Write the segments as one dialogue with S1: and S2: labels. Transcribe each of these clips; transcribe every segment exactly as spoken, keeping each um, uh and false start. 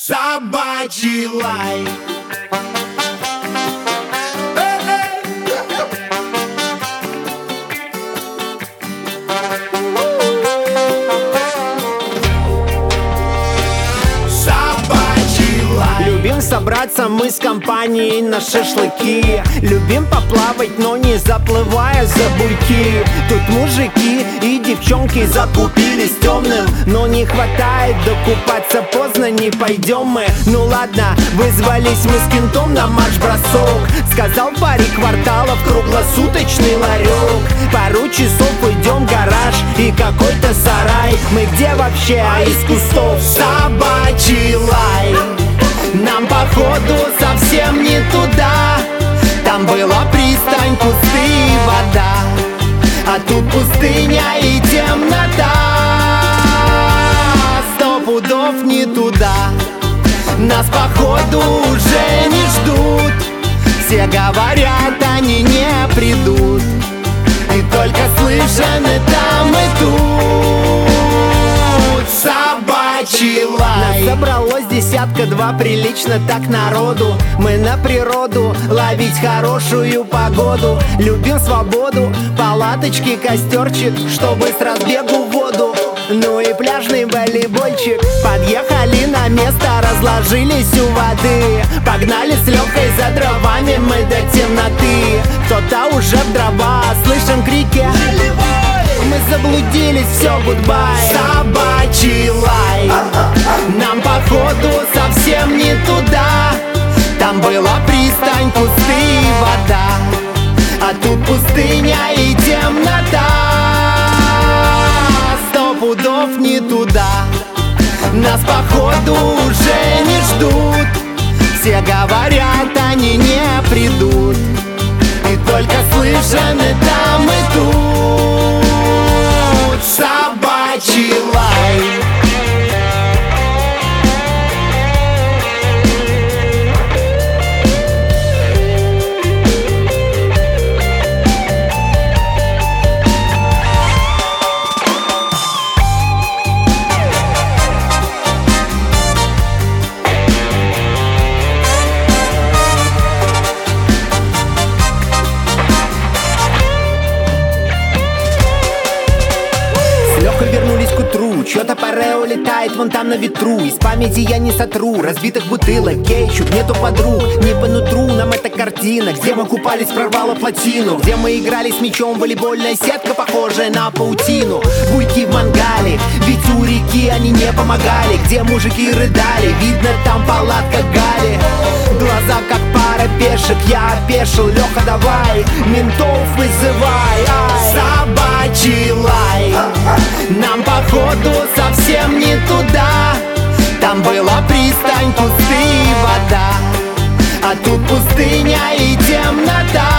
S1: Собачий лай.
S2: Любим собраться мы с компанией на шашлыки. Любим поплавать, но не заплывая за буйки. Тут мужики и девчонки закупились темным, но не хватает докупаться, поздно не пойдем мы. Ну ладно, вызвались мы с кентом на марш-бросок. Сказал парень кварталов круглосуточный ларек. Пару часов идем в гараж и какой-то сарай. Мы где вообще, а из кустов собачий лай. Нам походу совсем не туда. Там была пристань, кусты и вода, а тут пустыня и темнота. Сто пудов не туда. Нас походу уже не ждут. Все говорят, они не придут. И только слышаны там и тут собачий лай. Нас собралось десятка-два, прилично так народу. Мы на природу ловить хорошую погоду. Любим свободу, палаточки, костерчик, чтобы с разбегу в воду. Ну и пляжный волейбольчик. Подъехали на место, разложились у воды. Погнали с Лёхой за дровами мы до темноты. Кто-то уже в дрова, слышим крики. Мы заблудились, все, гудбай. Собачий лай. Нам походу совсем не туда. Там была пристань, кусты и вода, а тут пустыня и темнота. Сто пудов не туда. Нас походу уже не ждут. Все говорят, они не придут. И только слышаны там и тут собачий лай. Вернулись к утру, чё-то парео летает вон там на ветру. Из памяти я не сотру разбитых бутылок, кетчуп, нету подруг. Не по нутру нам эта картина, где мы купались, прорвало плотину. Где мы играли с мячом, волейбольная сетка, похожая на паутину. Буйки в мангале, ведь у реки они не помогали. Где мужики рыдали, видно там палатка Гали. Глаза как пара пешек, я опешил. Лёха, давай, ментов вызывай. Ай. Собачий лай. Нам походу совсем не туда. Там была пристань, кусты и вода, а тут пустыня и темнота.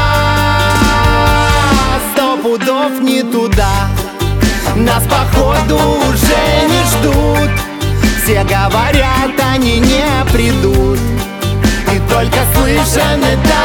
S2: Сто пудов не туда. Нас походу уже не ждут. Все говорят, они не придут. И только слышаны